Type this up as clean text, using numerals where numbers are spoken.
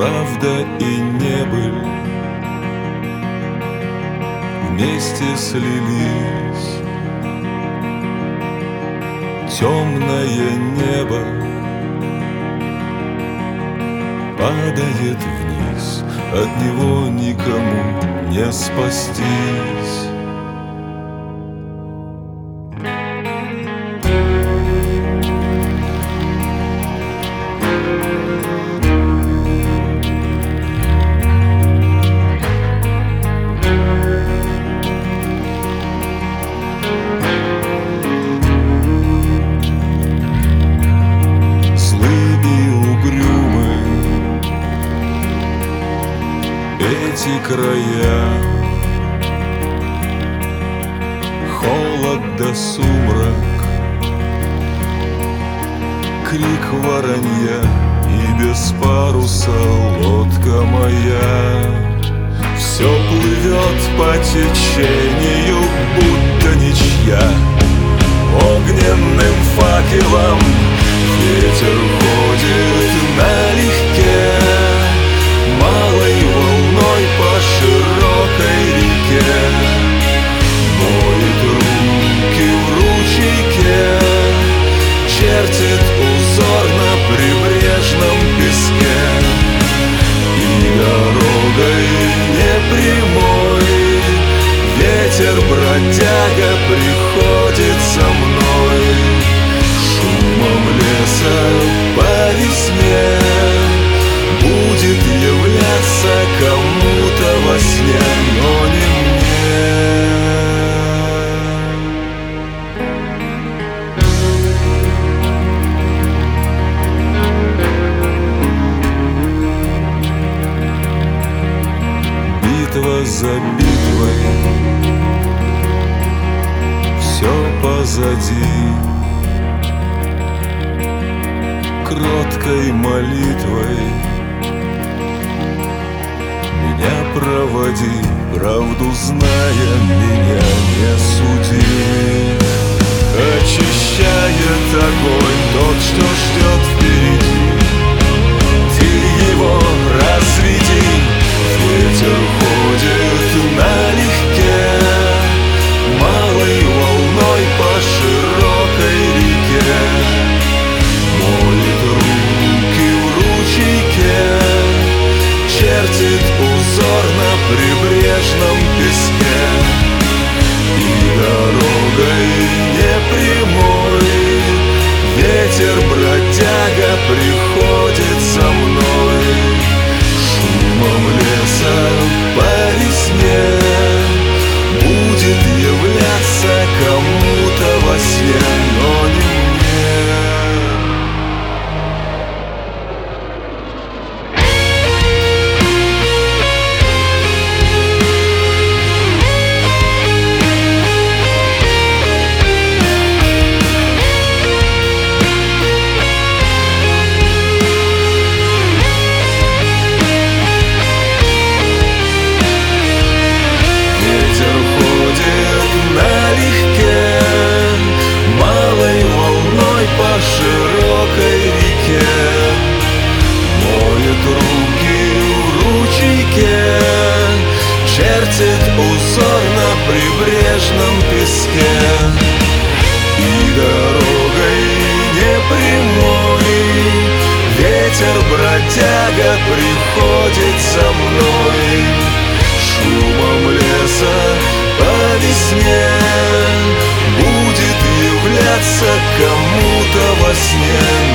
правда и небыль вместе слились. Темное небо падает вниз, от него никому не спастись. Эти края, холод да сумрак, крик воронья и без паруса лодка моя. Все плывет по течению, будто ничья. Огненным факелом ветер ходит налегке, малой волной по широкой реке, моет руки в ручейке, чертит узор на прибрежном песке. И дорогой непрямой ветер бродяга приходит за мной, шумом леса по весне будет являться кому-то во сне, но не мне. Битва за битвой, все позади. Кроткой молитвой меня проводи, правду зная, меня не суди. Очищает огонь тот, что ждет впереди. Ты его разведи, ветер ходит налегке, малой волной по широкой реке, моет руки в ручейке, чертит узор на прибрежном песке. И дорогой непрямой ветер бродяга приходит за мной, шумом леса по весне будет являться кому-то во сне, но не мне. Широкой реке, моет руки в ручейке, чертит узор на прибрежном песке. И дорогой непрямой ветер бродяга приходит за мной, шумом леса по весне будет являться кому-то во сне.